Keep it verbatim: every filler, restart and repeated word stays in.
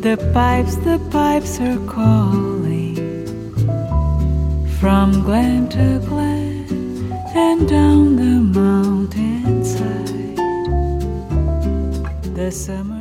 The pipes, the pipes are calling from glen to glen and down the mountainside. The summer